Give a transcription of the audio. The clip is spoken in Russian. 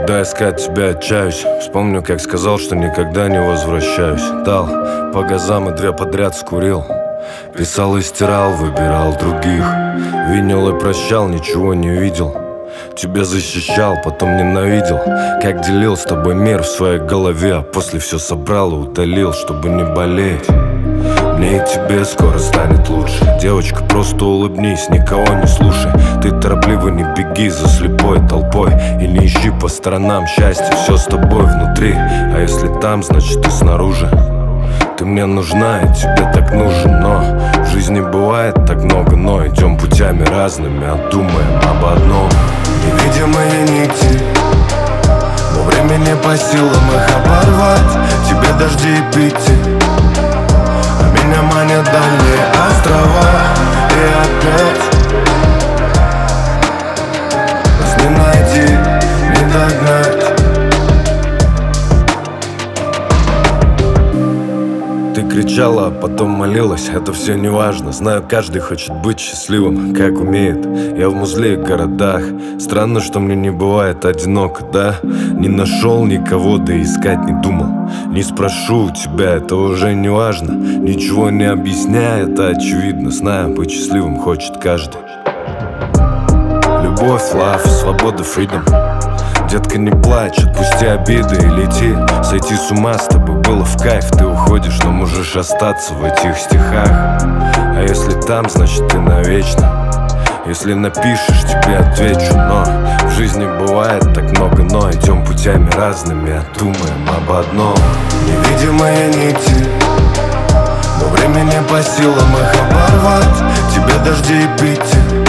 Когда искать тебя отчаюсь, вспомню, как сказал, что никогда не возвращаюсь. Дал по газам и 2 подряд скурил. Писал и стирал, выбирал других. Винил и прощал, ничего не видел. Тебя защищал, потом ненавидел. Как делил с тобой мир в своей голове, а после все собрал и удалил, чтобы не болеть. Мне и тебе скоро станет лучше. Девочка, просто улыбнись, никого не слушай. Ты торопливо не беги за слепой толпой и не ищи по сторонам счастья, все с тобой внутри. А если там, значит ты снаружи. Ты мне нужна, и тебе так нужен. Но в жизни бывает так много но. Идем путями разными, а думаем об одном. Невидимые нити, но время не по силам их оборвать. Тебе дожди и пити, а меня манят дальние острова. И опять нас не найти, не догнать. Ты кричала, а потом молилась, это все не важно. Знаю, каждый хочет быть счастливым, как умеет. Я в музле и городах. Странно, что мне не бывает одиноко, да? Не нашел никого, да и искать не думал. Не спрошу у тебя, это уже не важно. Ничего не объясняя, это очевидно. Знаю, быть счастливым хочет каждый. Любовь, love, свобода, freedom. Детка, не плачь, отпусти обиды и лети. Сойти с ума с тобой было в кайф. Ты уходишь, но можешь остаться в этих стихах. А если там, значит ты навечно. Если напишешь, тебе отвечу. Но в жизни бывает так много но. Идем путями разными, а думаем об одном. Невидимые нити, но время не по силам их оборвать. Тебе дожди и пити,